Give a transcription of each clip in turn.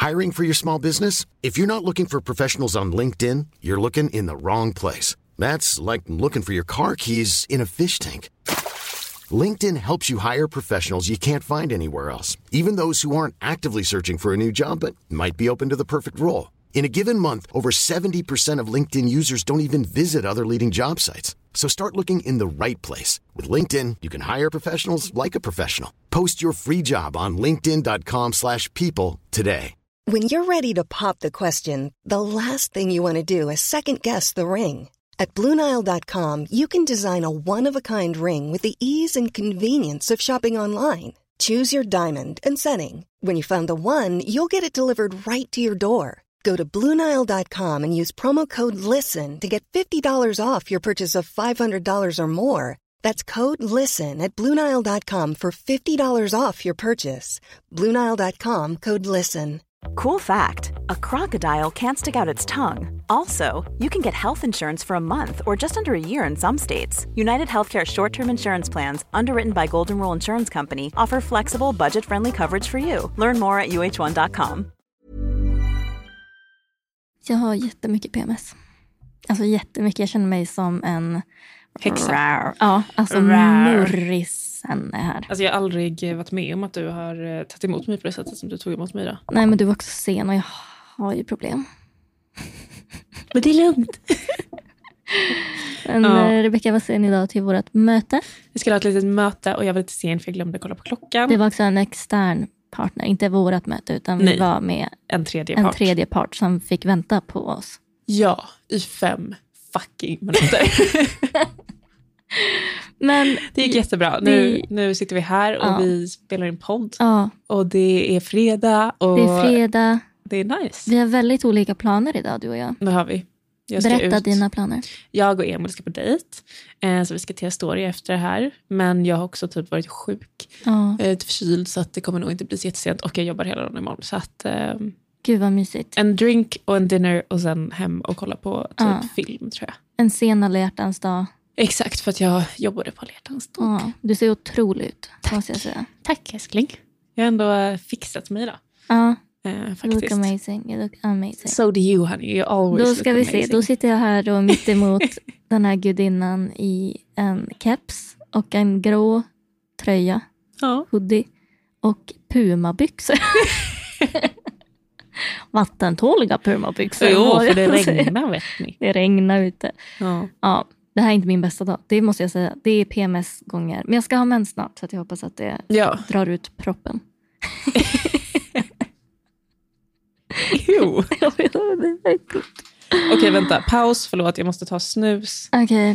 Hiring for your small business? If you're not looking for professionals on LinkedIn, you're looking in the wrong place. That's like looking for your car keys in a fish tank. LinkedIn helps you hire professionals you can't find anywhere else, even those who aren't actively searching for a new job but might be open to the perfect role. In a given month, over 70% of LinkedIn users don't even visit other leading job sites. So start looking in the right place. With LinkedIn, you can hire professionals like a professional. Post your free job on linkedin.com/people today. When you're ready to pop the question, the last thing you want to do is second-guess the ring. At BlueNile.com, you can design a one-of-a-kind ring with the ease and convenience of shopping online. Choose your diamond and setting. When you find the one, you'll get it delivered right to your door. Go to BlueNile.com and use promo code LISTEN to get $50 off your purchase of $500 or more. That's code LISTEN at BlueNile.com for $50 off your purchase. BlueNile.com, code LISTEN. Cool fact, a crocodile can't stick out its tongue. Also, you can get health insurance for a month or just under a year in some states. United Healthcare short-term insurance plans, underwritten by Golden Rule Insurance Company, offer flexible, budget-friendly coverage for you. Learn more at uh1.com. Jag har jättemycket PMS. Alltså jättemycket. Jag känner mig som en... häxa. Ja, alltså murrisen är här. Alltså jag har aldrig varit med om att du har tagit emot mig på det sättet som du tog emot mig då. Nej, men du var också sen och jag har ju problem. Men det är lugnt. Men Rebecca, vad säger ni idag till vårt möte? Vi skulle ha ett litet möte och jag var lite sen för jag glömde kolla på klockan. Det var också en extern partner, inte vårat möte utan vi var med en tredje part som fick vänta på oss. Ja, i 5 fucking minuter. Men det gick jättebra. Nu sitter vi här och vi spelar in podd. Ja. Och det är fredag. Och det är fredag. Det är nice. Vi har väldigt olika planer idag, du och jag. Det har vi. Berätta dina planer. Jag och Emil ska på dejt. Så vi ska till Astoria efter det här. Men jag har också typ varit sjuk. Förkyld, så att det kommer nog inte bli så jättesent. Och jag jobbar hela dagen imorgon. Så att... Gud vad mysigt. En drink och en dinner och sen hem och kolla på typ film, tror jag. En sen alla hjärtans dag. Exakt, för att jag jobbade på alla hjärtans dag. Du ser otrolig ut, måste jag säga. Tack, älskling. Jag har ändå fixat mig då. Ja, faktiskt. you look amazing. You look amazing. So do you, honey. You always då ska vi se, då sitter jag här då mitt emot den här gudinnan i en keps och en grå tröja. Hoodie och pumabyxor. Vattentåliga pumabyxor. Jo, för det regnar, vet ni. Det regnar ute. Ja, det här är inte min bästa dag. Det måste jag säga. Det är PMS-gånger. Men jag ska ha mens snart, så att jag hoppas att det drar ut proppen. Jo. Okej, vänta. Paus, förlåt. Jag måste ta snus. Okej.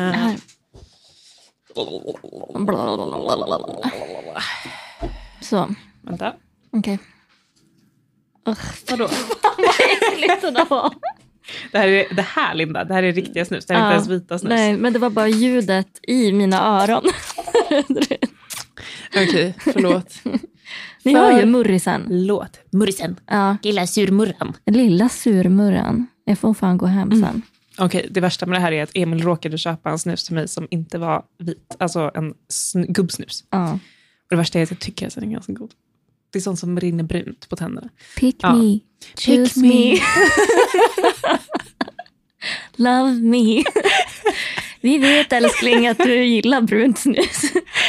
Så. Vänta. Okej. Vadå? Vad äckligt det var. Det här, Linda, det här är riktiga snus. Det här är inte ens vita snus. Nej, men det var bara ljudet i mina öron. Okej, förlåt. Ni har ju murrisen. Murrisen. Ja. Lilla surmurran. Lilla surmurran. Jag får fan gå hem sen. Okej, det värsta med det här är att Emil råkade köpa en snus till mig som inte var vit. Alltså en gubbsnus. Och det värsta är att jag tycker att den är ganska god. Det är sånt som rinner brunt på tänderna. Pick me. Choose me. Love me. Vi vet, älskling, att du gillar brunt snus.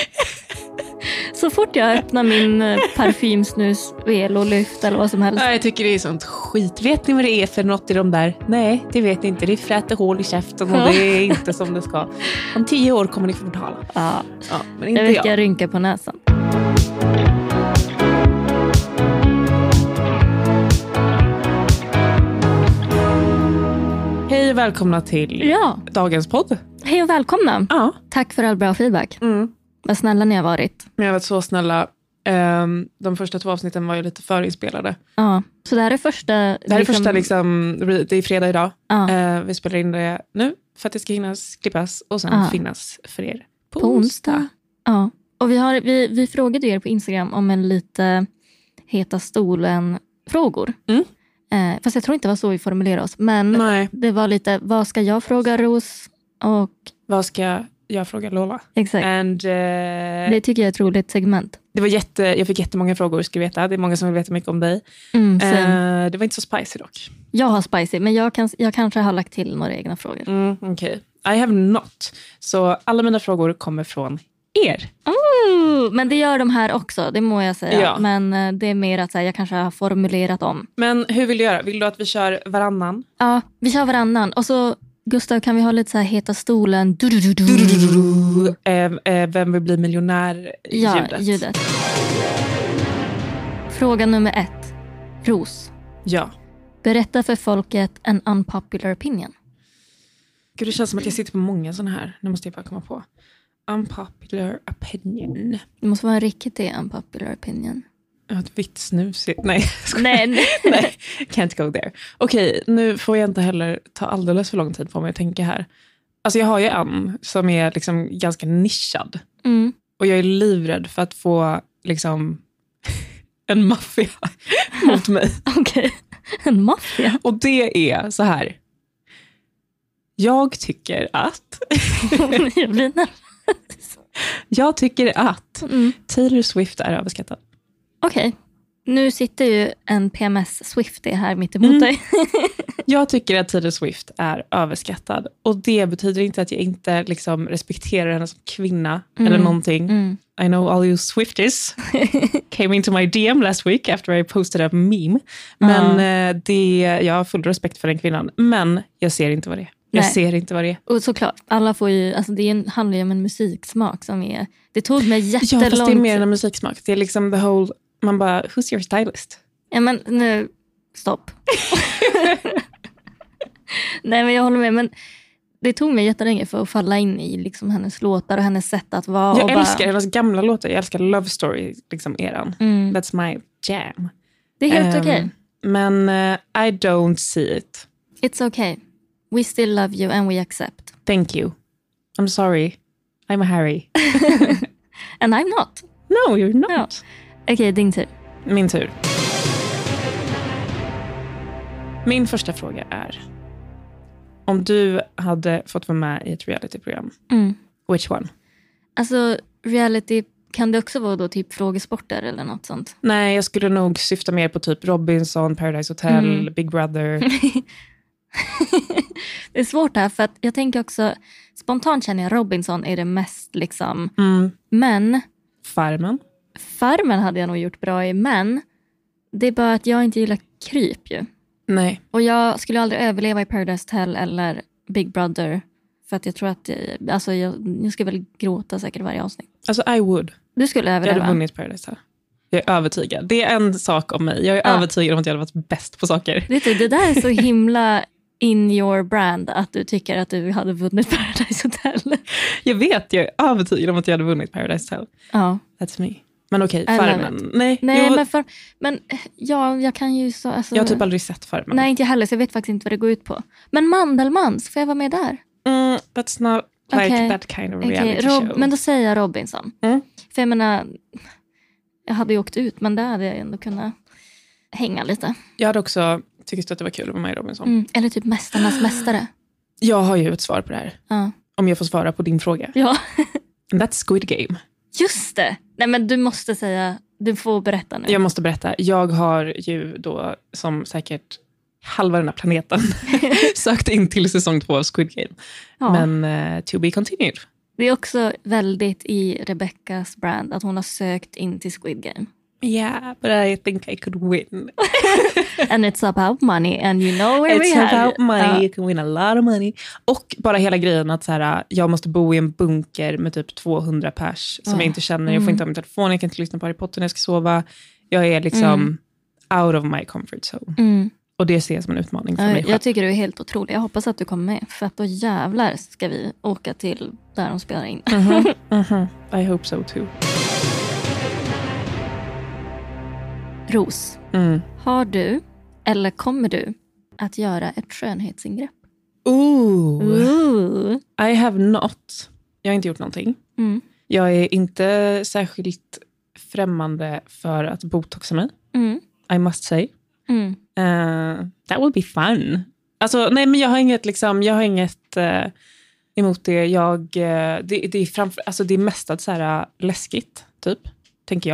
Så fort jag öppnar min parfymsnus, velolyft eller vad som helst. Jag tycker det är sånt skit. Vet ni vad det är för något i de där? Nej, det vet ni inte. Det är fräter hål i käften och det är inte som det ska. Om 10 år kommer ni få betala. Ja, men inte jag vet, jag rynkar på näsan. Hej och välkomna till dagens podd. Hej och välkomna. Ja. Tack för all bra feedback. Vad snälla ni har varit. Ni har varit så snälla. De första 2 avsnitten var ju lite förinspelade. Ja, så det här är första... Det här är första liksom, det är fredag idag. Vi spelar in det nu för att det ska hinnas klippas och sen finnas för er på onsdag. Ja, och vi frågade er på Instagram om en lite heta stolen-frågor. Fast jag tror inte det var så vi formulerade oss. Men det var lite, vad ska jag fråga Ros? Och vad ska jag fråga Lola? Exakt. And, det tycker jag är ett roligt segment. Jag fick jättemånga frågor, ska veta. Det är många som vill veta mycket om dig. Det var inte så spicy dock. Jag har spicy, men jag kanske har lagt till några egna frågor. Okej. I have not. Så alla mina frågor kommer från er. Men det gör de här också, det må jag säga. Ja. Men det är mer att jag kanske har formulerat om. Men hur vill du göra? Vill du att vi kör varannan? Ja, vi kör varannan. Och så, Gustav, kan vi ha lite så här heta stolen? Vem vill bli miljonär? Ja, ljudet. Fråga nummer 1. Ros. Ja. Berätta för folket en unpopular opinion. Gud, det känns som att jag sitter på många sådana här. Nu måste jag bara komma på. Unpopular opinion. Det måste vara en riktig unpopular opinion. Ett vitt snus. Nej. Nej. Can't go there. Okej, nu får jag inte heller ta alldeles för lång tid på mig att tänka här. Alltså jag har ju en som är liksom ganska nischad. Och jag är livrädd för att få liksom en maffia mot mig. Okej, en maffia? Och det är så här. Jag tycker att... jag blir nervös. Jag tycker att Taylor Swift är överskattad. Okej. Nu sitter ju en PMS Swiftie här mitt emot dig. Jag tycker att Taylor Swift är överskattad. Och det betyder inte att jag inte liksom respekterar henne som kvinna eller någonting. I know all you Swifties came into my DM last week after I posted a meme. Men jag har full respekt för den kvinnan. Men jag ser inte vad det är. Jag ser inte vad det är. Och såklart, alla får ju, alltså handlar ju om en musiksmak som är, det tog mig jättelångt. Ja, fast det är mer än en musiksmak. Det är liksom the whole, man bara, who's your stylist? Ja, men nu, stopp. Nej, men jag håller med, men det tog mig jättelänge för att falla in i liksom hennes låtar och hennes sätt att vara. Jag älskar hennes gamla låtar, jag älskar Love Story, liksom eran. That's my jam. Det är helt okej. Men I don't see it. It's okay. We still love you and we accept. Thank you. I'm sorry. I'm a Harry. And I'm not. No, you're not. No. Okej, din tur. Min tur. Min första fråga är: om du hade fått vara med i ett realityprogram, which one? Alltså, reality, kan det också vara då typ frågesporter eller något sånt? Nej, jag skulle nog syfta mer på typ Robinson, Paradise Hotel, Big Brother. Det är svårt här, för att jag tänker också, spontant känner jag Robinson är det mest liksom, men Farmen hade jag nog gjort bra i, men det är bara att jag inte gillar kryp ju. Nej. Och jag skulle aldrig överleva i Paradise Hotel eller Big Brother, för att jag tror att alltså jag skulle väl gråta säkert varje avsnitt. Alltså I would. Du skulle överleva. Jag hade vunnit Paradise Hotel. Jag är övertygad. Det är en sak om mig. Jag är övertygad om att jag hade varit bäst på saker. Det där är så himla in your brand att du tycker att du hade vunnit Paradise Hotel. Jag vet, jag är övertygad om att jag hade vunnit Paradise Hotel. Ja. That's me. Men okej, Farmen. Nej, men jag kan ju så... Alltså, jag har typ aldrig sett Farmen. Nej, inte heller, så jag vet faktiskt inte vad det går ut på. Men Mandelmans, får jag vara med där? That's not like that kind of reality show. Men då säger jag Robinson. För jag menar, jag hade ju åkt ut, men där hade jag ändå kunnat hänga lite. Jag hade också tyckt att det var kul att vara med i Robinson. Eller typ Mästarnas mästare. Jag har ju ett svar på det här. Om jag får svara på din fråga. Ja. That's Squid Game. Just det. Nej, men du måste säga, du får berätta nu. Jag måste berätta. Jag har ju då, som säkert halva den här planeten, sökt in till säsong 2 av Squid Game. Ja. Men to be continued. Det är också väldigt i Rebeckas brand att hon har sökt in till Squid Game. Yeah, but I think I could win. And it's about money, and you know where we have it. It's about money, you can win a lot of money. Och bara hela grejen att så här, jag måste bo i en bunker med typ 200 pers som jag inte känner. Jag får inte ha min telefon, jag kan inte lyssna på Harry Potter när jag ska sova. Jag är liksom out of my comfort zone. Och det ser jag som en utmaning för mig själv. Jag tycker du är helt otrolig. Jag hoppas att du kommer med. För att då jävlar ska vi åka till där de spelar in. I hope so too. Ros, har du eller kommer du att göra ett skönhetsingrepp? Ooh. I have not. Jag har inte gjort någonting. Jag är inte särskilt främmande för att botoxa mig. I must say. That would be fun. Alltså, nej, men jag har inget emot det. Det är framför, alltså det är mest att så här läskigt typ, tänker jag.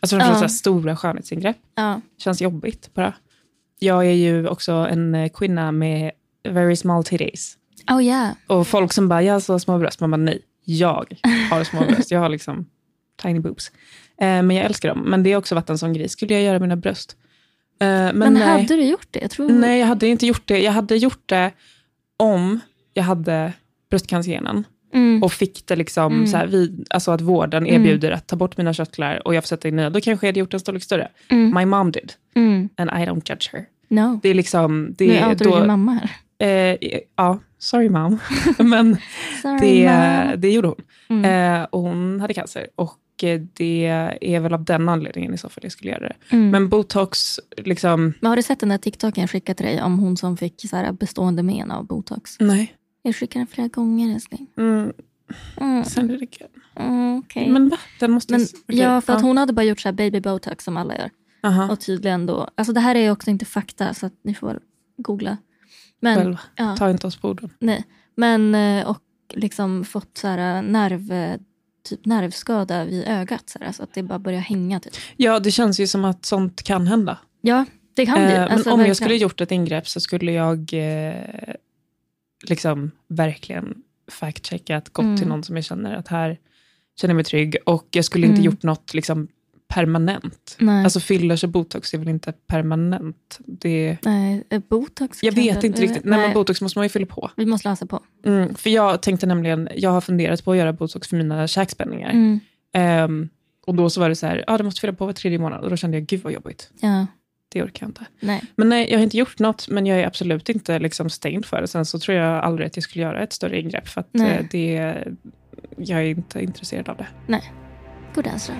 Alltså de så stora skönhetsingrepp. Känns jobbigt bara. Jag är ju också en kvinna med very small titties. Oh yeah. Och folk som bara, jag har så små bröst. Man bara, nej, jag har små bröst. Jag har liksom tiny boobs. Men jag älskar dem. Men det har också varit en sån grej. Skulle jag göra mina bröst? Men hade du gjort det? Jag tror... Nej, jag hade inte gjort det. Jag hade gjort det om jag hade bröstcancergenen. Och fick det liksom så här, alltså att vården erbjuder att ta bort mina körtlar och jag får sätta in nya. Då kanske jag hade gjort en storlek större. My mom did. And I don't judge her. No. Det är liksom... Nu outar du din mamma här. Ja, sorry mom. Men sorry, det gjorde hon. Och hon hade cancer. Och det är väl av den anledningen i så fall jag skulle göra det. Men botox liksom... Men har du sett den där TikToken jag skickade till dig om hon som fick så här bestående men av botox? Nej. Jag skickade den flera gånger, älskling. Sen är det kul. Okay. Men va? Den måste... Ja, för att hon hade bara gjort så här baby botox som alla gör. Och tydligen då... Alltså det här är också inte fakta så att ni får googla. Men, själva. Ta inte oss på orden. Nej. Men och liksom fått så här nervskada vid ögat så att det bara börjar hänga typ. Ja, det känns ju som att sånt kan hända. Ja, det kan det. Alltså, men om jag skulle gjort ett ingrepp så skulle jag liksom verkligen fact-checkat gått till någon som jag känner att här känner jag mig trygg. Och jag skulle inte gjort något liksom permanent. Nej. Alltså fillers och botox är väl inte permanent. Nej, botox. Jag vet inte riktigt. Nej, men botox måste man ju fylla på. Vi måste läsa på. För jag tänkte nämligen, jag har funderat på att göra botox för mina käkspänningar. Och då så var det så här, det måste fylla på var 3:e månad. Och då kände jag, gud vad jobbigt. Ja. Det orkar jag inte. Nej. Men nej, jag har inte gjort något. Men jag är absolut inte liksom stängd för det. Sen så tror jag aldrig att jag skulle göra ett större ingrepp. För att jag är inte intresserad av det. Nej, god answer.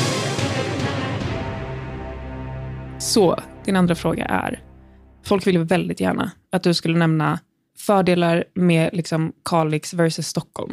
Så, din andra fråga är, folk vill väldigt gärna att du skulle nämna fördelar med liksom Kalix versus Stockholm.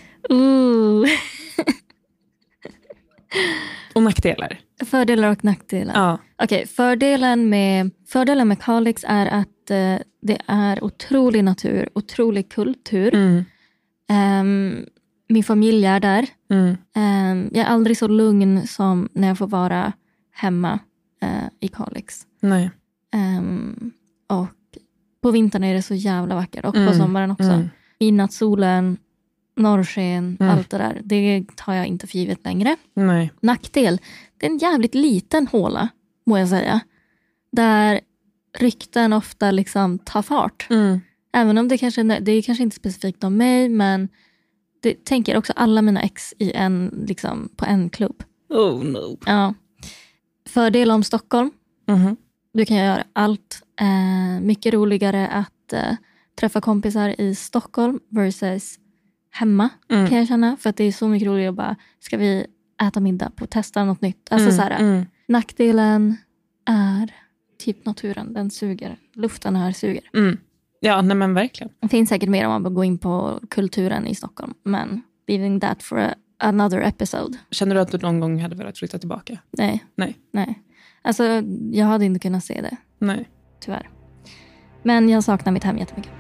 Och nackdelar. Fördelar och nackdelar. Ja. Okej, fördelen med Kalix är att det är otrolig natur, otrolig kultur. Min familj är där. Jag är aldrig så lugn som när jag får vara hemma i Kalix. Nej. Och på vintern är det så jävla vackert. Och på sommaren också. I nattsolen, norrsken, allt det där. Det tar jag inte för givet längre. Nej. Nackdel, det är en jävligt liten håla, må jag säga. Där rykten ofta liksom tar fart. Även om det är kanske inte specifikt om mig, men det tänker också alla mina ex i på en klubb. Oh no. Ja. Fördel om Stockholm. Du kan göra allt. Mycket roligare att träffa kompisar i Stockholm versus hemma, kan jag känna. För att det är så mycket roligare att bara, ska vi äta middag på testa något nytt. Alltså så här, nackdelen är typ naturen. Den suger. Luften här suger. Ja, nej men verkligen. Det finns säkert mer om man går in på kulturen i Stockholm. Men leaving that for another episode. Känner du att du någon gång hade velat flytta tillbaka? Nej. Alltså, jag hade inte kunnat se det. Nej. Tyvärr. Men jag saknar mitt hem jättemycket.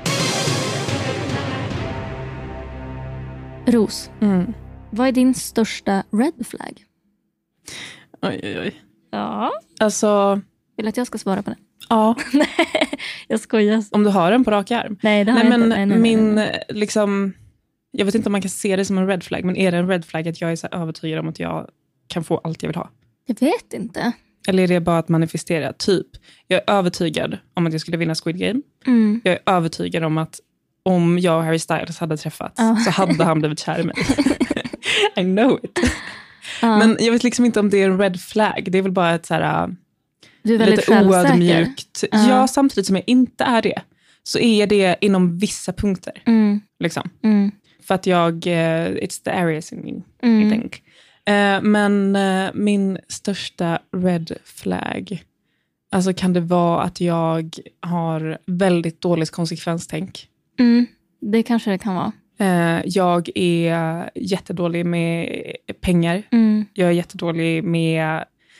Ros. Vad är din största red flag? Oj. Ja. Alltså... Vill att jag ska svara på det? Ja. Nej, jag skojar. Om du har den på rak arm? Nej, det har jag inte. Nej. Liksom... Jag vet inte om man kan se det som en red flag. Men är det en red flag att jag är så övertygad om att jag kan få allt jag vill ha? Jag vet inte. Eller är det bara att manifestera? Typ, jag är övertygad om att jag skulle vinna Squid Game. Jag är övertygad om att om jag och Harry Styles hade träffats så hade han blivit kär i mig. I know it. Men jag vet liksom inte om det är en red flag. Det är väl bara ett så här... Du är väldigt självsäker. Oödmjukt. Ja, samtidigt som jag inte är det. Så är det inom vissa punkter. Liksom. För att it's the areas in me, I think. Men min största red flag, alltså kan det vara att jag har väldigt dåligt konsekvenstänk. Det kanske det kan vara. Jag är jättedålig med pengar. Jag är jättedålig med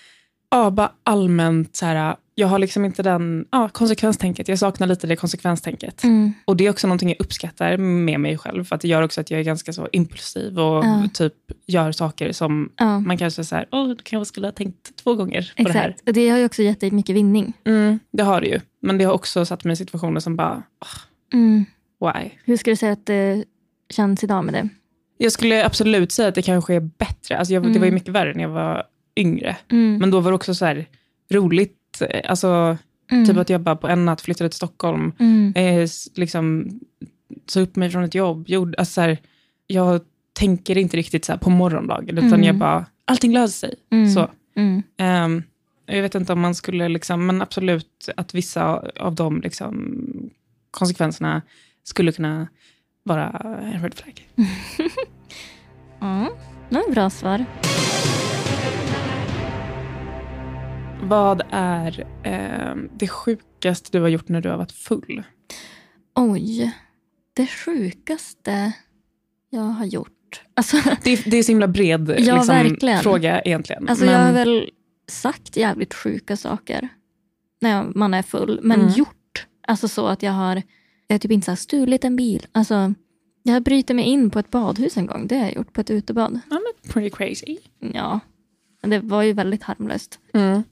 bara allmänt så här, jag har liksom inte den konsekvenstänket. Jag saknar lite det konsekvenstänket. Och det är också någonting jag uppskattar med mig själv. För att det gör också att jag är ganska så impulsiv och typ gör saker som man kanske så här, du kanske skulle ha tänkt 2 gånger på det här. Exakt, det har ju också gett dig mycket vinning. Det har det ju. Men det har också satt mig i situationer som bara, why? Hur ska du säga att det känns idag med det? Jag skulle absolut säga att det kanske är bättre. Alltså det var ju mycket värre när jag var yngre. Men då var det också så här roligt. Alltså typ att jag bara på en natt flyttade till Stockholm. Liksom så upp mig från ett jobb. Alltså så här, jag tänker inte riktigt så här på morgondagen. Utan jag bara, allting löser sig. Så. Jag vet inte om man skulle liksom, men absolut att vissa av de liksom konsekvenserna skulle kunna vara en red flag. Det var en bra svar. Vad är det sjukaste du har gjort när du har varit full? Oj, det sjukaste jag har gjort. Alltså, det är så himla bred fråga egentligen. Alltså, jag har väl sagt jävligt sjuka saker när man är full. Men gjort, alltså så att jag har typ inte så här stulit en bil. Alltså, jag har brytit mig in på ett badhus en gång. Det har jag gjort på ett utebad. Ja, men pretty crazy. Ja, det var ju väldigt harmlöst.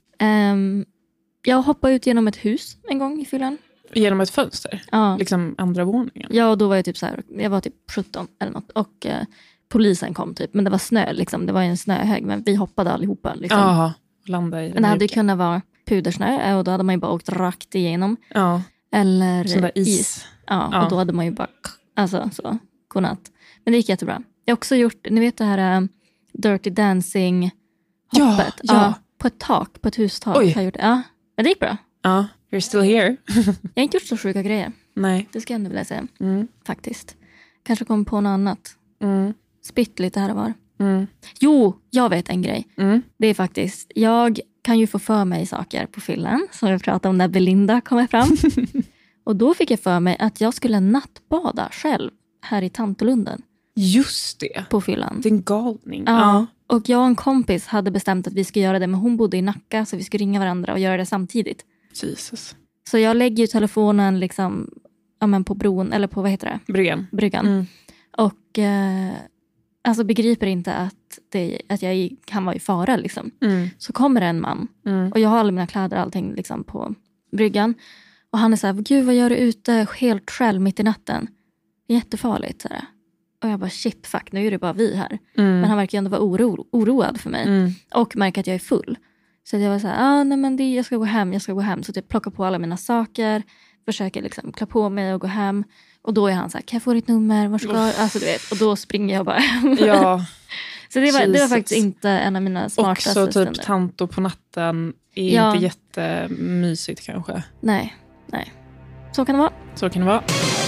Jag hoppade ut genom ett hus en gång i fyllan. Genom ett fönster? Ja. Liksom andra våningen? Ja, och då var jag typ så här, jag var typ 17 eller något. Och polisen kom typ, men det var snö liksom. Det var en snöhög, men vi hoppade allihopa liksom. Jaha, landa i den. Men det hade ju kunnat vara pudersnö och då hade man ju bara åkt rakt igenom. Ja. Eller sån där is. Ja, och då hade man ju bara, alltså så, godnatt. Men det gick jättebra. Jag har också gjort, ni vet det här Dirty Dancing hoppet. Ja. På ett tak, på ett hustak. Oj. Har jag gjort det. Ja, men det gick bra. Ja, you're still here. Jag har inte gjort så sjuka grejer. Nej. Det ska jag ändå vilja säga. Faktiskt. Kanske kom på något annat. Spitt lite här och var. Jo, jag vet en grej. Det är faktiskt, jag kan ju få för mig saker på fyllan. Som vi pratade om när Belinda kommer fram. Och då fick jag för mig att jag skulle nattbada själv här i Tantolunden. Just det. På fyllan. Det är en galning. Ja. Och jag och en kompis hade bestämt att vi skulle göra det. Men hon bodde i Nacka så vi skulle ringa varandra och göra det samtidigt. Jesus. Så jag lägger ju telefonen liksom, på bron, eller på vad heter det? Bryggan. Och alltså begriper inte att jag kan vara i fara liksom. Så kommer en man. Och jag har alla mina kläder och allting liksom på bryggan. Och han är så här, gud vad gör du ute helt själv mitt i natten? Det är jättefarligt. Så här. Och jag bara, shit fuck, nu är det bara vi här. Men han verkar ändå vara oroad för mig. Och märker att jag är full. Så jag var så här, nej men jag ska gå hem. Så jag plockar på alla mina saker. Försöker liksom klä på mig och gå hem. Och då är han så här, kan jag få ditt nummer? Var ska jag? Alltså du vet, och då springer jag bara hem. Ja. Så det var faktiskt inte en av mina smartaste stunder. Också typ stunder. tanto på natten är inte jättemysigt kanske. Nej. Så kan det vara.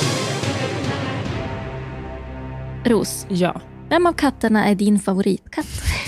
Ros. Ja. Vem av katterna är din favoritkatt?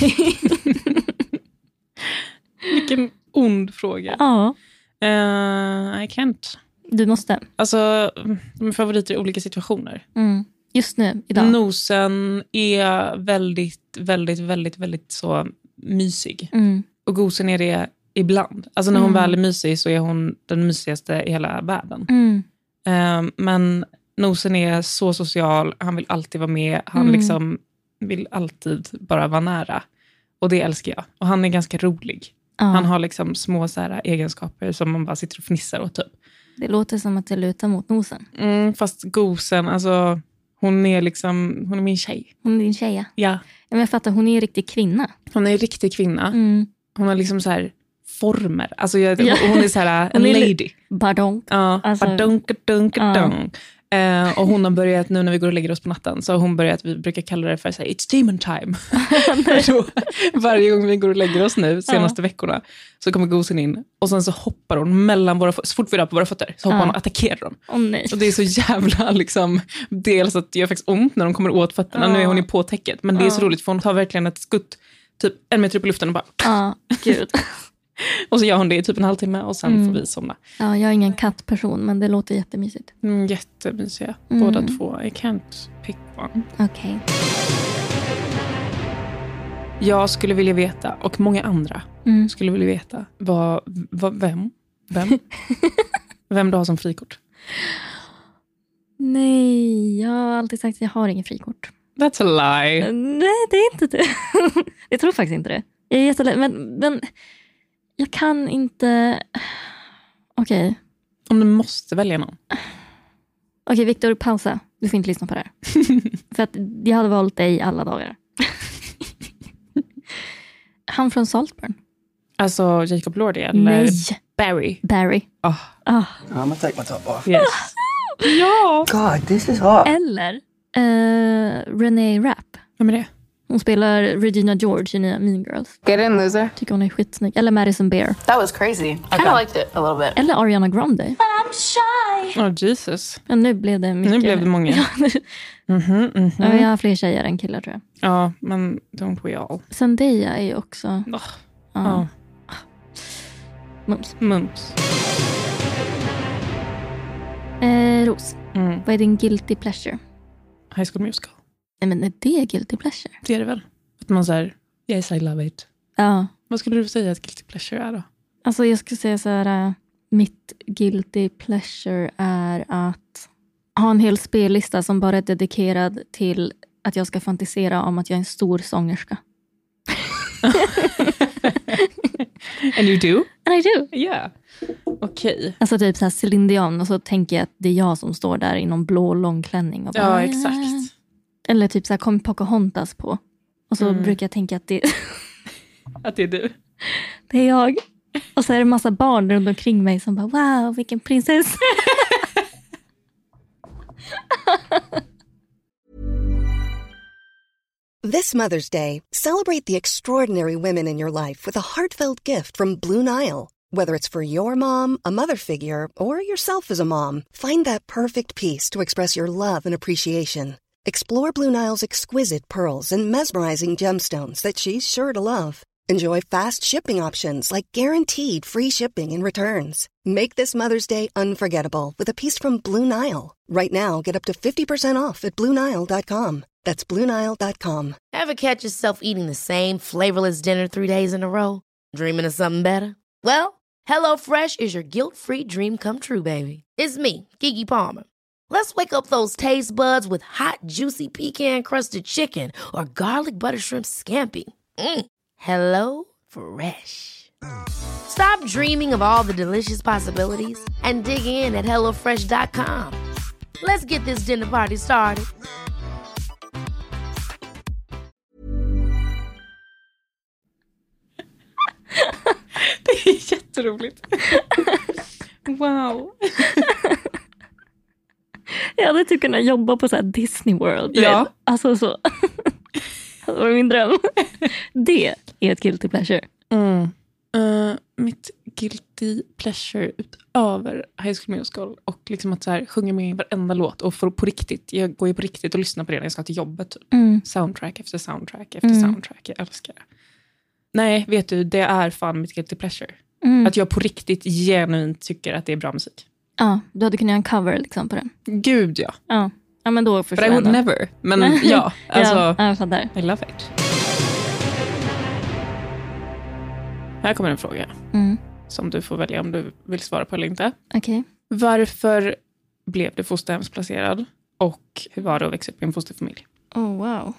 Vilken ond fråga. Ja. I can't. Du måste. Alltså, de är favoriter i olika situationer. Just nu, idag. Nosen är väldigt, väldigt, väldigt, väldigt så mysig. Och gosen är det ibland. Alltså när hon väl är mysig så är hon den mysigaste i hela världen. Men nosen är så social. Han vill alltid vara med. Han liksom vill alltid bara vara nära. Och det älskar jag. Och han är ganska rolig. Han har liksom små så här egenskaper som man bara sitter och fnissar åt typ. Det låter som att det lutar mot nosen. Fast gosen, alltså hon är min tjej. Hon är din tjej, ja. Men jag fattar, hon är en riktig kvinna. Hon är en riktig kvinna. Hon har liksom så här former. Alltså hon är så här en lady. Badonk. Ja, alltså. Badonk. Och hon har börjat, nu när vi går och lägger oss på natten, så har hon börjat, vi brukar kalla det för så här, it's demon time. Då, varje gång vi går och lägger oss nu, senaste veckorna, så kommer gosen in. Och sen så hoppar hon mellan våra fötter, så fort vi är på våra fötter, så hoppar hon och attackerar dem. Och det är så jävla liksom, dels att det gör faktiskt ont när de kommer åt fötterna. Nu är hon ju på täcket, men det är så roligt för hon tar verkligen ett skutt, typ 1 meter upp i luften och bara... gud. Och så gör hon det i typ en halvtimme och sen får vi somna. Ja, jag är ingen kattperson, men det låter jättemysigt. Jättemysiga, båda två. I can't pick one. Okej. Jag skulle vilja veta, och många andra skulle vilja veta, vem du har som frikort. Nej, jag har alltid sagt att jag har ingen frikort. That's a lie. Nej, det är inte det. Jag tror faktiskt inte det. Jag är jättelätt, men jag kan inte... Okej. Om du måste välja någon. Okej, Victor, pausa. Du får inte lyssna på det här. För att jag hade valt dig alla dagar. Han från Saltburn. Alltså Jacob Lordy eller Nej. Barry. Oh. I'm gonna take my top off. Yes. Ja. God, this is hot. Eller Renee Rapp. Vem är det? Hon spelar Regina George i nya Mean Girls. Get in, loser. Tycker hon är skitsnygg. Eller Madison Beer. That was crazy. I kind of liked it a little bit. Eller Ariana Grande. I'm shy. Oh Jesus. Men nu blev det mycket. Nu blev det många. Ja, jag har fler tjejer än killar tror jag. Ja, men don't we all. Zendaya är ju också... Mums. Ros. Vad är din guilty pleasure? High School Musical. Nej, men är det guilty pleasure? Det är det väl. Att man säger, yes I love it. Ja. Vad skulle du säga att guilty pleasure är då? Alltså jag skulle säga så här, mitt guilty pleasure är att ha en hel spellista som bara är dedikerad till att jag ska fantisera om att jag är en stor sångerska. And you do? And I do. Yeah. Okej. Alltså typ så här Celine Dion, och så tänker jag att det är jag som står där i någon blå långklänning. Och bara, ja, exakt. Eller typ så här kom Pocahontas på. Och så brukar jag tänka att det att det är du. Det är jag. Och så är det en massa barn runt omkring mig som bara, wow, vilken prinsessa. This Mother's Day, celebrate the extraordinary women in your life with a heartfelt gift from Blue Nile. Whether it's for your mom, a mother figure, or yourself as a mom, find that perfect piece to express your love and appreciation. Explore Blue Nile's exquisite pearls and mesmerizing gemstones that she's sure to love. Enjoy fast shipping options like guaranteed free shipping and returns. Make this Mother's Day unforgettable with a piece from Blue Nile. Right now, get up to 50% off at BlueNile.com. That's BlueNile.com. Ever catch yourself eating the same flavorless dinner 3 days in a row? Dreaming of something better? Well, HelloFresh is your guilt-free dream come true, baby. It's me, Keke Palmer. Let's wake up those taste buds with hot, juicy pecan-crusted chicken or garlic butter shrimp scampi. Hello Fresh. Stop dreaming of all the delicious possibilities and dig in at HelloFresh.com. Let's get this dinner party started. Det är jätteroligt. Wow. Jag hade typ kunnat jobba på så här Disney World. Ja. Alltså så. Det var min dröm. Det är ett guilty pleasure. Mitt guilty pleasure utöver High School Musical och liksom att så här, sjunga med i varenda låt och få på riktigt. Jag går ju på riktigt och lyssnar på det när jag ska till jobbet. Typ. Soundtrack efter soundtrack efter soundtrack. Jag älskar det. Nej, vet du, det är fan mitt guilty pleasure. Att jag på riktigt genuint tycker att det är bra musik. Ja, du hade kunnat göra en cover liksom på den. Gud, ja. Ja, men då förstår jag. But I would never. Men ja, alltså. Ja, I love it. Här kommer en fråga. Som du får välja om du vill svara på eller inte. Okej. Varför blev du fosterhemsplacerad? Och hur var det att växa upp i en fosterfamilj? Oh, wow.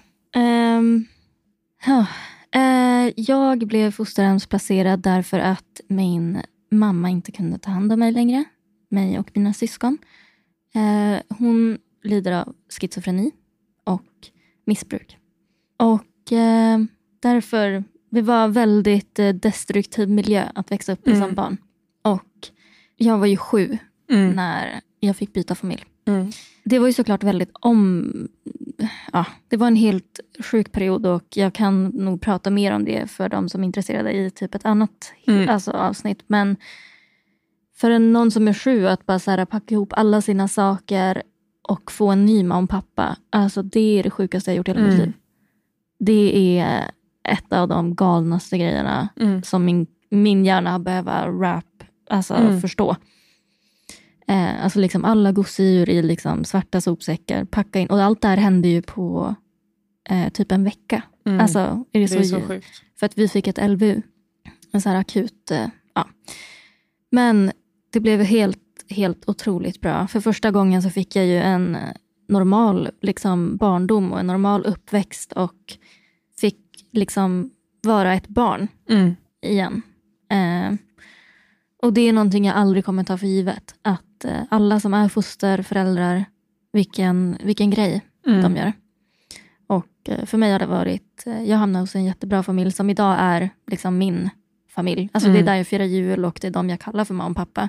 Jag blev fosterhemsplacerad därför att min mamma inte kunde ta hand om mig längre. Mig och mina syskon. Hon lider av schizofreni och missbruk. Och därför, det var väldigt destruktiv miljö att växa upp i som barn. Och jag var ju 7 när jag fick byta familj. Det var ju såklart väldigt det var en helt sjuk period och jag kan nog prata mer om det för de som är intresserade i typ ett annat avsnitt. Men för någon som är 7 att bara så här, packa ihop alla sina saker och få en ny mamma och pappa. Alltså det är det sjukaste jag gjort i hela mitt liv. Det är ett av de galnaste grejerna som min hjärna har behövt förstå. Alltså liksom alla gosedjur i liksom svarta sopsäckar, packa in. Och allt det här hände ju på typ en vecka. Alltså är det så sjukt. För att vi fick ett LVU. En så här akut, ja. Men det blev helt otroligt bra. För första gången så fick jag ju en normal liksom barndom och en normal uppväxt och fick liksom vara ett barn igen. Och det är någonting jag aldrig kommer ta för givet. Att alla som är fosterföräldrar, vilken grej de gör. Och för mig har det varit, jag hamnade hos en jättebra familj som idag är liksom min familj. Alltså det är där jag firar jul och det är de jag kallar för mamma och pappa.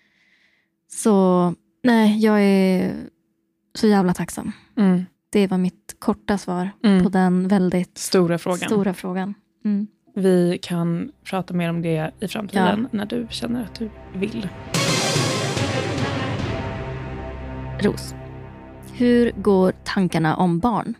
Så nej, jag är så jävla tacksam. Det var mitt korta svar på den väldigt stora frågan. Vi kan prata mer om det i framtiden när du känner att du vill. Ros. Hur går tankarna om barn?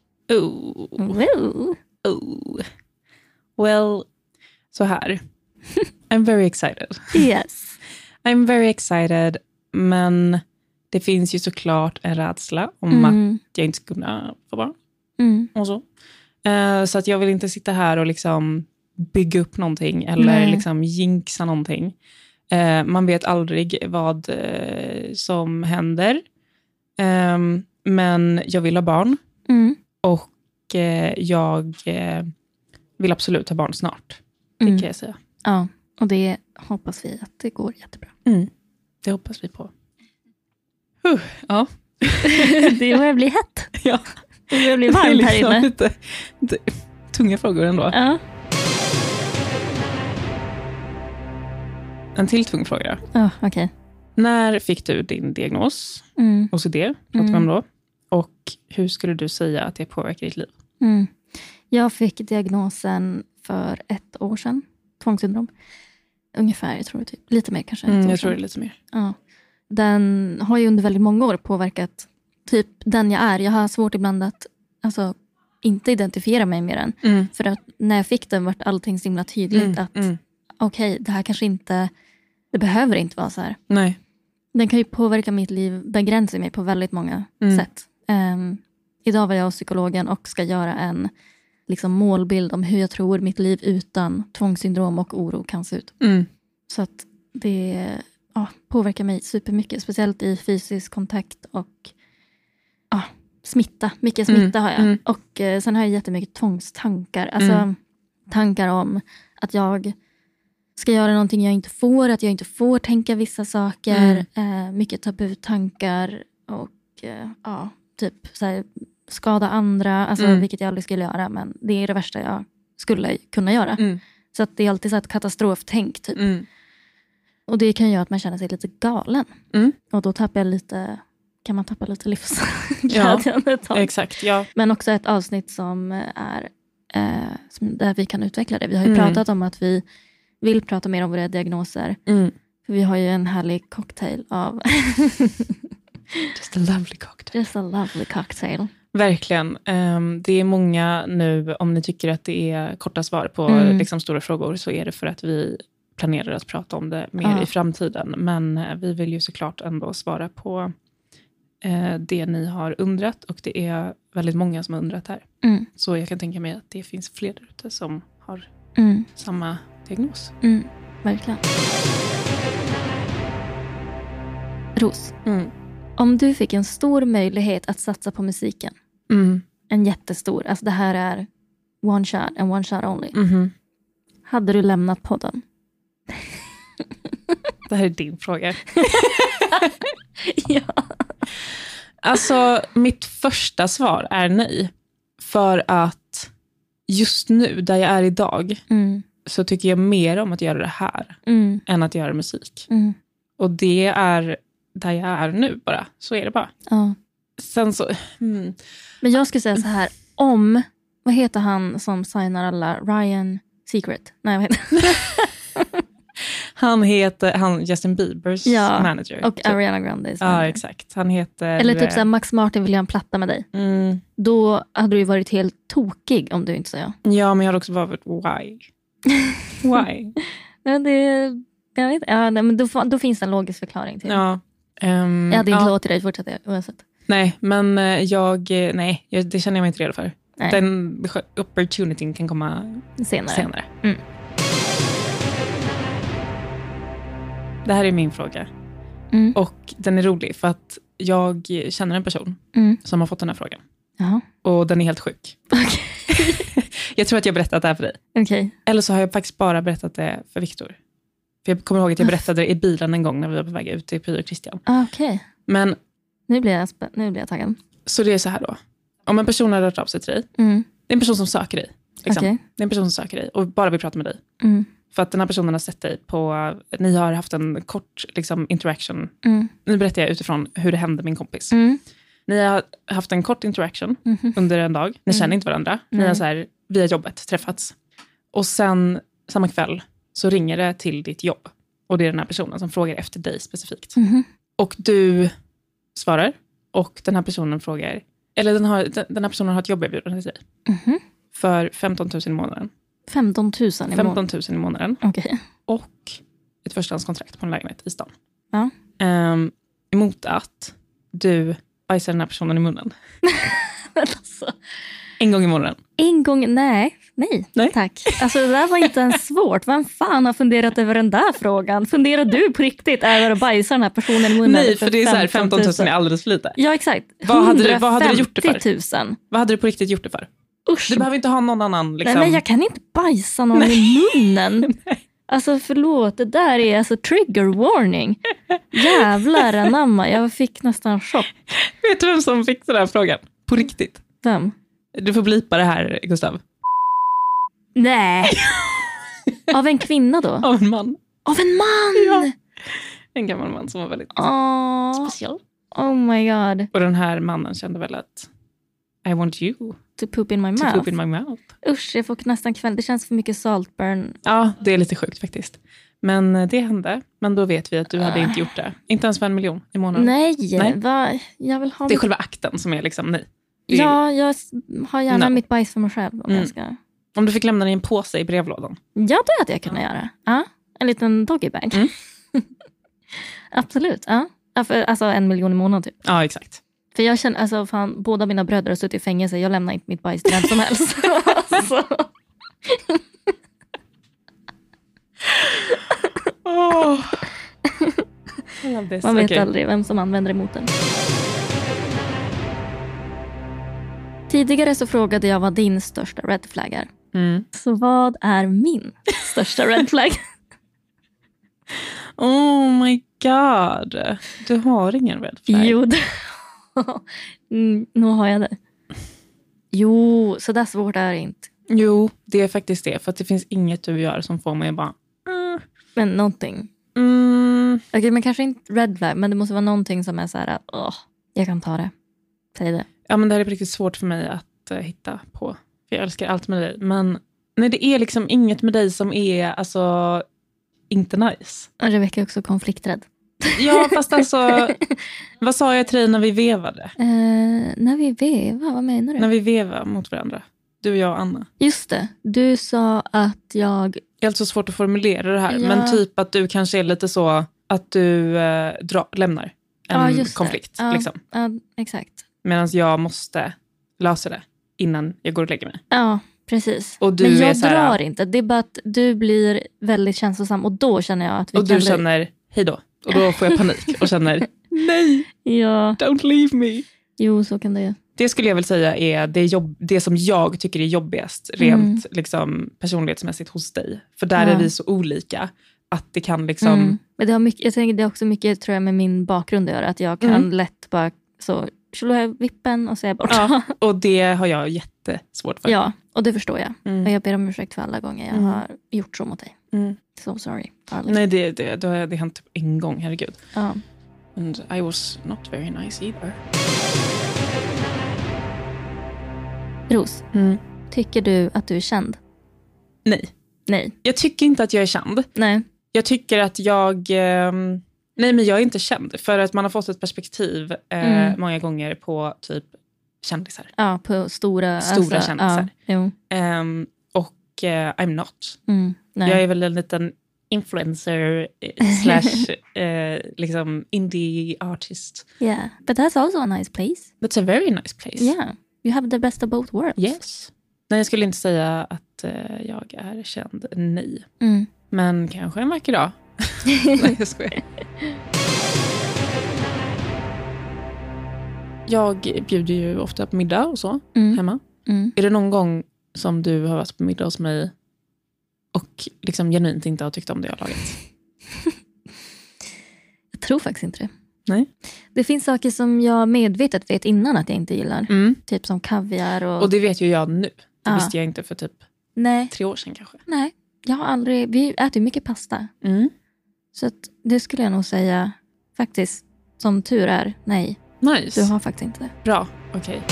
Well, så här. I'm very excited. Yes. I'm very excited, men det finns ju såklart en rädsla om att jag inte ska kunna få barn. Och så. Så att jag vill inte sitta här och liksom bygga upp någonting eller liksom jinxa någonting. Man vet aldrig vad som händer. Men jag vill ha barn. Och jag vill absolut ha barn snart. Det kan jag säga. Ja, och det hoppas vi att det går jättebra. Det hoppas vi på. Ja. Det börjar bli hett. Ja. Det börjar bli varmt här inne. Lite tunga frågor ändå. Ja. En till tung fråga. Ja, okej. När fick du din diagnos? OCD, pratar vi om då. Och hur skulle du säga att det påverkar ditt liv? Jag fick diagnosen för 1 år sedan. Tvångssyndrom. Ungefär, jag tror typ. Lite mer kanske. Jag tror det är lite mer. Ja. Den har ju under väldigt många år påverkat typ den jag är. Jag har svårt ibland att inte identifiera mig med den. För att när jag fick den var allting så himla tydligt att okej, det här kanske inte, det behöver inte vara så här. Nej. Den kan ju påverka mitt liv, begränsa mig på väldigt många sätt. Idag var jag hos psykologen och ska göra en liksom målbild om hur jag tror mitt liv utan tvångssyndrom och oro kan se ut. Så att det påverkar mig supermycket, speciellt i fysisk kontakt och smitta. Mycket smitta har jag. Och sen har jag jättemycket tvångstankar. Alltså tankar om att jag ska göra någonting jag inte får, att jag inte får tänka vissa saker. Mycket tabutankar och typ så här, skada andra, alltså vilket jag aldrig skulle göra, men det är det värsta jag skulle kunna göra. Så att det är alltid så ett katastroftänk typ. Och det kan göra att man känner sig lite galen. Och då tappar jag lite, kan man tappa lite livsglädjen ett tag. Exakt, ja. Men också ett avsnitt som är där vi kan utveckla det. Vi har ju pratat om att vi vill prata mer om våra diagnoser. För vi har ju en härlig cocktail av Just a lovely cocktail. Just a lovely cocktail. Verkligen. Det är många nu, om ni tycker att det är korta svar på liksom stora frågor, så är det för att vi planerar att prata om det mer i framtiden. Men vi vill ju såklart ändå svara på det ni har undrat. Och det är väldigt många som har undrat här. Så jag kan tänka mig att det finns fler där ute som har samma diagnos. Verkligen. Ros. Om du fick en stor möjlighet att satsa på musiken. En jättestor. Alltså det här är one shot and one shot only. Hade du lämnat podden? Det här är din fråga. Ja. Alltså, mitt första svar är nej. För att just nu, där jag är idag, så tycker jag mer om att göra det här än att göra musik. Och det är där jag är nu bara. Så är det bara. Sen så... Men jag skulle säga så här, vad heter han som signar alla? Ryan Secret? Nej, vad heter han heter Justin Biebers manager. Och typ. Ariana Grandes manager. Ja, exakt. Han heter... Eller typ såhär, Max Martin vill göra en platta med dig. Då hade du varit helt tokig om du inte säger. Ja, men jag hade också varit why? Why? Jag vet, men då finns det en logisk förklaring till det. Ja. Jag hade inte låtit dig fortsätta oavsett. Nej, men det känner jag mig inte redo för. Den opportunityn kan komma senare. Mm. Det här är min fråga. Och den är rolig för att jag känner en person som har fått den här frågan. Jaha. Och den är helt sjuk. Okay. Jag tror att jag berättat det här för dig. Okay. Eller så har jag faktiskt bara berättat det för Viktor. För jag kommer ihåg att jag berättade det i bilen en gång när vi var på väg ut till Py och Christian. Okay. Men nu blir jag taggad. Så det är så här då. Om en person har rört av sig till dig. Det är en person som söker dig. Liksom. Okay. Det är en person som söker dig och bara vill prata med dig. För att den här personen har sett dig på... Ni har haft en kort liksom, interaction. Nu berättar jag utifrån hur det hände min kompis. Ni har haft en kort interaction under en dag. Ni känner inte varandra. Ni har så här, via jobbet träffats. Och sen samma kväll så ringer det till ditt jobb. Och det är den här personen som frågar efter dig specifikt. Och du svarar. Och den här personen frågar... Eller den här personen har ett jobberbjudande till dig. För 15 000 i månaden. 15 000 i månaden. Okay. Och ett förstahandskontrakt på en lägenhet i stan. Ja. Emot att du bajsar den här personen i munnen. Alltså. En gång i månaden. En gång? Nej, tack. Alltså det där var inte ens svårt. Vem fan har funderat över den där frågan? Funderar du på riktigt över att bajsa den här personen i munnen? Nej, för det är så här 15 000 är alldeles för lite. Ja, exakt. Vad hade du gjort det för? 150 000. Vad hade du på riktigt gjort det för? Usch. Du behöver inte ha någon annan liksom. Nej, men jag kan inte bajsa någon i munnen. Alltså förlåt, det där är alltså trigger warning. Jävlar anamma, jag fick nästan chock. Vet du vem som fick den här frågan? På riktigt. Vem? Du får blipa det här, Gustav. Nej. Av en kvinna då? Av en man. Av en man? Ja. En gammal man som var väldigt speciell. Oh my god. Och den här mannen kände väl att I want you to poop in my mouth. Usch, jag får nästan kväll. Det känns för mycket saltburn. Ja, det är lite sjukt faktiskt. Men det hände. Men då vet vi att du hade inte gjort det. Inte ens för 1 miljon i månaden. Nej. Jag vill ha det är själva akten som är liksom nej. Ja, jag har gärna mitt bajs för mig själv om jag ska. Om du fick lämna den i en påse i brevlådan. Ja, det hade jag kunnat göra. Ja, en liten doggybag. Absolut, ja. Alltså 1 miljon i månaden typ. Ja, exakt. För jag känner, alltså fan, båda mina bröder har suttit i fängelse. Jag lämnar inte mitt bajs till vem som helst. Alltså. Man vet aldrig vem som använder emot den. Tidigare så frågade jag vad din största red flag är. Så vad är min största red flag? Oh my god. Du har ingen red flag. Jo, nu har jag det. Jo, så där svårt är det inte. Jo, det är faktiskt det. För att det finns inget du gör som får mig bara... Men någonting. Okej, men kanske inte red flag. Men det måste vara någonting som är så här... jag kan ta det. Säg det. Ja, men det här är riktigt svårt för mig att hitta på. För jag älskar allt med dig. Men nej, det är liksom inget med dig som är alltså inte nice. Och Rebecca är också konflikträdd. Ja, fast alltså... vad sa jag till dig när vi vevade? När vi vevade? Vad menar du? När vi vevade mot varandra. Du och jag och Anna. Just det. Du sa att jag... Det är alltså svårt att formulera det här. Ja. Men typ att du kanske är lite så att du lämnar en konflikt. Ja, liksom. Ja, exakt. Medan jag måste lösa det innan jag går och lägger mig. Ja, precis. Och du men jag är så här, drar inte. Det är bara att du blir väldigt känslosam. Och då känner jag att vi och kan du känner, hej då. Och då får jag panik och känner, nej, don't leave me. Jo, så kan det ju. Det skulle jag väl säga är det som jag tycker är jobbigast rent liksom, personlighetsmässigt hos dig. För där är vi så olika att det kan liksom... Men det har mycket, jag tänker det är också mycket tror jag med min bakgrund att göra. Att jag kan lätt bara så slå jag vippen och säga bort. Ja, och det har jag jättesvårt för. Ja, och det förstår jag. Och jag ber om ursäkt för alla gånger jag har gjort så mot dig. So sorry. Darling. Nej, det har hänt typ en gång, herregud. Ja. And I was not very nice either. Ros, tycker du att du är känd? Nej. Jag tycker inte att jag är känd. Nej. Jag tycker att jag... nej, men jag är inte känd. För att man har fått ett perspektiv många gånger på typ kändisar. Ja, på stora kändisar. Ja, och I'm not. Nej. Jag är väl en liten influencer / liksom indie artist. Yeah, but that's also a nice place. That's a very nice place. Yeah. You have the best of both worlds. Yes. Nej, jag skulle inte säga att jag är känd. Nej. Men kanske en vacker dag. Nej, jag skojar. Jag bjuder ju ofta på middag och så hemma. Är det någon gång som du har varit på middag hos mig och liksom genuint inte har tyckt om det jag har lagat? Jag tror faktiskt inte det. Nej. Det finns saker som jag medvetet vet innan att jag inte gillar. Typ som kaviar. Och det vet ju jag nu. Det visste jag inte för typ 3 år sedan kanske. Nej, jag har aldrig... Vi äter mycket pasta. Så att det skulle jag nog säga faktiskt, som tur är, nej. Nice. Du har faktiskt inte det. Bra, okej.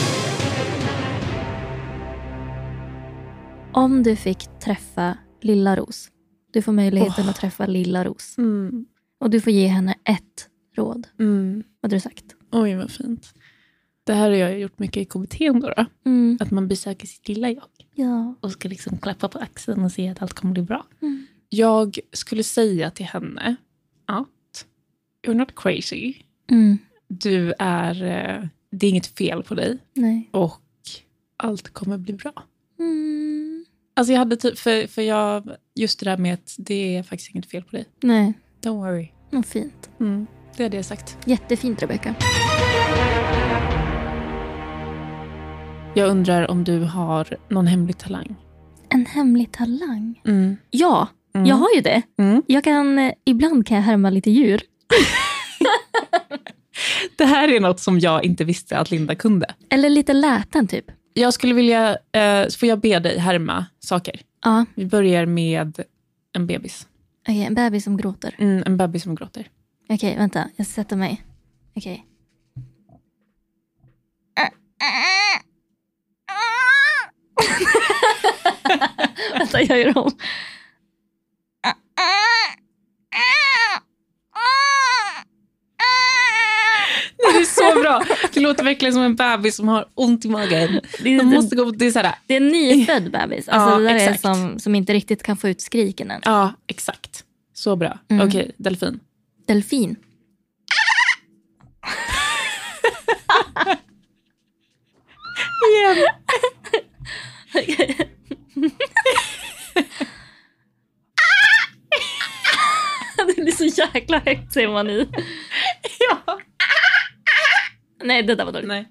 Om du fick träffa Lilla Ros. Du får möjligheten att träffa Lilla Ros. Och du får ge henne ett råd. Vad hade du sagt? Oj, vad fint. Det här har jag gjort mycket i kommittén då. Att man besöker sitt lilla jag. Ja. Och ska liksom klappa på axeln och se att allt kommer bli bra. Jag skulle säga till henne att you're not crazy. Du är... det är inget fel på dig. Nej. Och allt kommer bli bra. Alltså jag hade typ... För jag... Just det där med att det är faktiskt inget fel på dig. Nej. Don't worry. Fint. Det är det jag sagt. Jättefint, Rebecca. Jag undrar om du har någon hemlig talang. En hemlig talang? Ja, jag har ju det. Jag kan... Ibland kan jag härma lite djur. Det här är något som jag inte visste att Linda kunde. Eller lite läten typ. Jag skulle vilja... får jag be dig härma saker? Ja. Vi börjar med en bebis. Okej, en bebis som gråter. En bebis som gråter. Okej, vänta. Jag sätter mig. Okej. Vänta, jag gör om. Det är så bra. Det låter verkligen som en bebis som har ont i magen. Det måste gå, det är sådär. Det är en nyfödd bebis. Alltså det där är som inte riktigt kan få ut skriken än. Ja, exakt. Så bra. Okej, delfin. Delfin. Igen. Det blir så jäkla högt, ser man i. Ja. Nej, det där var dåligt. Nej.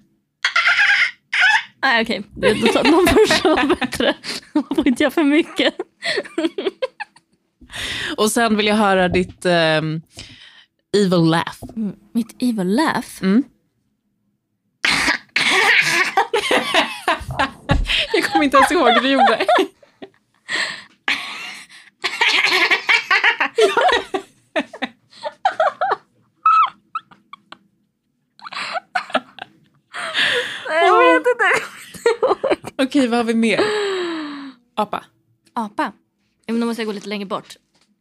Nej, okej. De får så bättre. Man får inte göra för mycket. Och sen vill jag höra ditt evil laugh. Mitt evil laugh? Jag kommer inte ens ihåg hur du gjorde. Jag vet inte. Okej, vad har vi mer? Apa. Apa? Men då måste jag gå lite längre bort.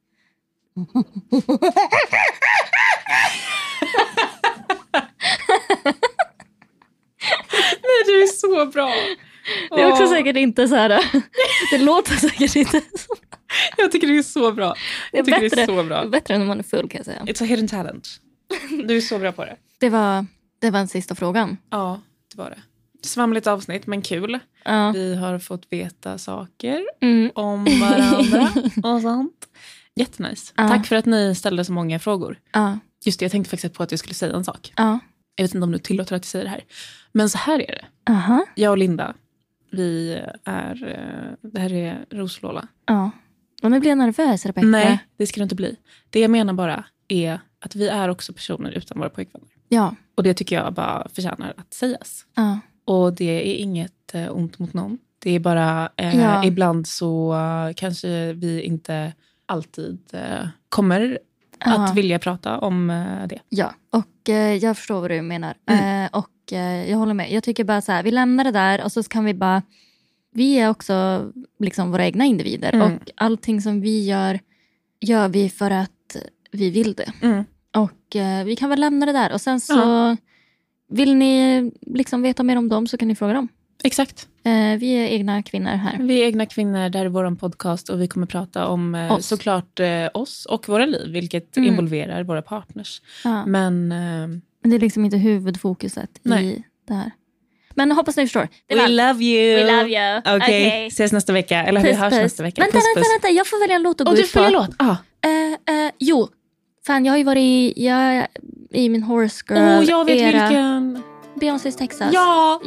Nej, du är så bra. Det är också säkert inte så här. Det låter säkert inte så. Jag tycker det är så bra. Jag tycker det är så bra. Det är bättre än när man är full, kan jag säga. It's a hidden talent. Du är så bra på det. Det var den sista frågan. Ja, det var det. Svamligt avsnitt, men kul. Ja. Vi har fått veta saker om varandra och sånt. Jättenice. Ja. Tack för att ni ställde så många frågor. Ja. Just det, jag tänkte faktiskt på att jag skulle säga en sak. Ja. Jag vet inte om du tillåter att jag säger det här. Men så här är det. Aha. Jag och Linda, vi är... det här är Roslåla. Ja. Och nu blir jag nervös, Rebecca. Nej, det ska det inte bli. Det jag menar bara är att vi är också personer utan våra pojkvänner. Ja. Och det tycker jag bara förtjänar att sägas. Ja. Och det är inget ont mot någon. Det är bara ibland så kanske vi inte alltid kommer att vilja prata om det. Ja, och jag förstår vad du menar. Och jag håller med. Jag tycker bara så här, vi lämnar det där och så kan vi bara... Vi är också liksom våra egna individer. Och allting som vi gör vi för att vi vill det. Och vi kan väl lämna det där. Och sen så vill ni liksom veta mer om dem så kan ni fråga dem. Exakt. Vi är egna kvinnor här. Vi är egna kvinnor, där är vår podcast och vi kommer prata om såklart oss och våra liv, vilket involverar våra partners. Ja. Men det är liksom inte huvudfokuset i det här. Men hoppas ni förstår. We love you. We love you. Okej, ses nästa vecka. Eller vi hörs nästa vecka. Vänta, jag får välja en låt att gå ut på. Du får välja låt? Jo, fan jag har ju varit i min Horse Girl jag vet vilken. Beyoncés Texas. Ja.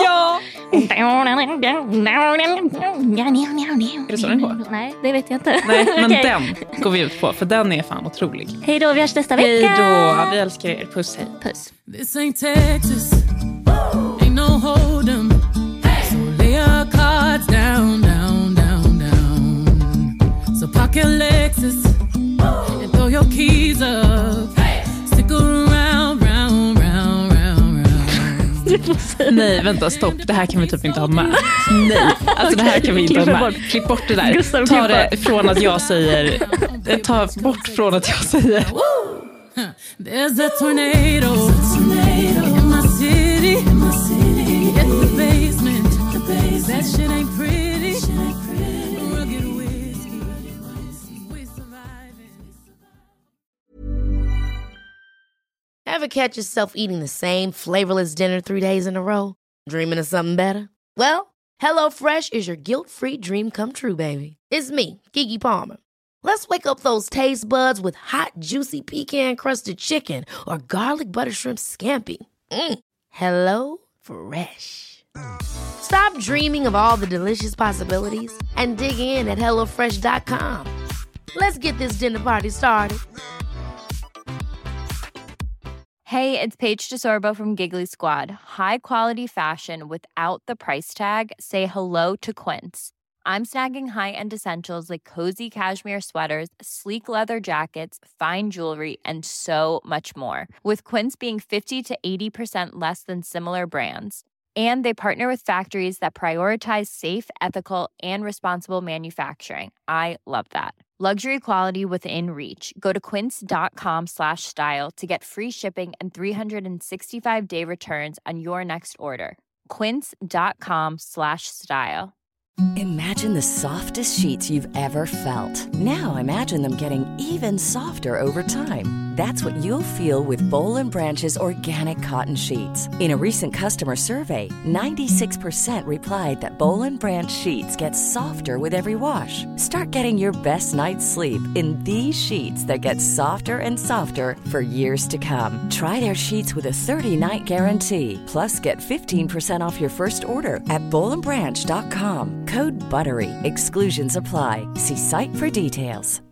Är det så den går? Nej, det vet jag inte. Nej, men den går vi ut på. För den är fan otrolig. Hej då, vi hörs nästa vecka. Hej då, vi älskar er. Puss, hej. Puss. This ain't Texas. Ain't no hold 'em. So lay your cards down, down, down, down. So park your Lexus and throw your keys up. Stick around, round, round, round, round. Nej, vänta, stopp. Det här kan vi typ inte ha med. Nej, alltså det här kan vi inte ha med. Klipp bort det där. Gustav, ta det från att jag säger... Ta bort från att jag säger... There's a tornado in my city. Get the basement. That shit ain't pretty. Rugged whiskey. We surviving. Ever catch yourself eating the same flavorless dinner 3 days in a row? Dreaming of something better? Well, HelloFresh is your guilt-free dream come true, baby. It's me, Keke Palmer. Let's wake up those taste buds with hot, juicy pecan-crusted chicken or garlic butter shrimp scampi. Hello Fresh. Stop dreaming of all the delicious possibilities and dig in at HelloFresh.com. Let's get this dinner party started. Hey, it's Paige DeSorbo from Giggly Squad. High quality fashion without the price tag. Say hello to Quince. I'm snagging high-end essentials like cozy cashmere sweaters, sleek leather jackets, fine jewelry, and so much more. With Quince being 50 to 80% less than similar brands. And they partner with factories that prioritize safe, ethical, and responsible manufacturing. I love that. Luxury quality within reach. Go to quince.com/style to get free shipping and 365-day returns on your next order. Quince.com/style. Imagine the softest sheets you've ever felt. Now imagine them getting even softer over time. That's what you'll feel with Boll & Branch's organic cotton sheets. In a recent customer survey, 96% replied that Boll & Branch sheets get softer with every wash. Start getting your best night's sleep in these sheets that get softer and softer for years to come. Try their sheets with a 30-night guarantee. Plus, get 15% off your first order at bollandbranch.com. Code BUTTERY. Exclusions apply. See site for details.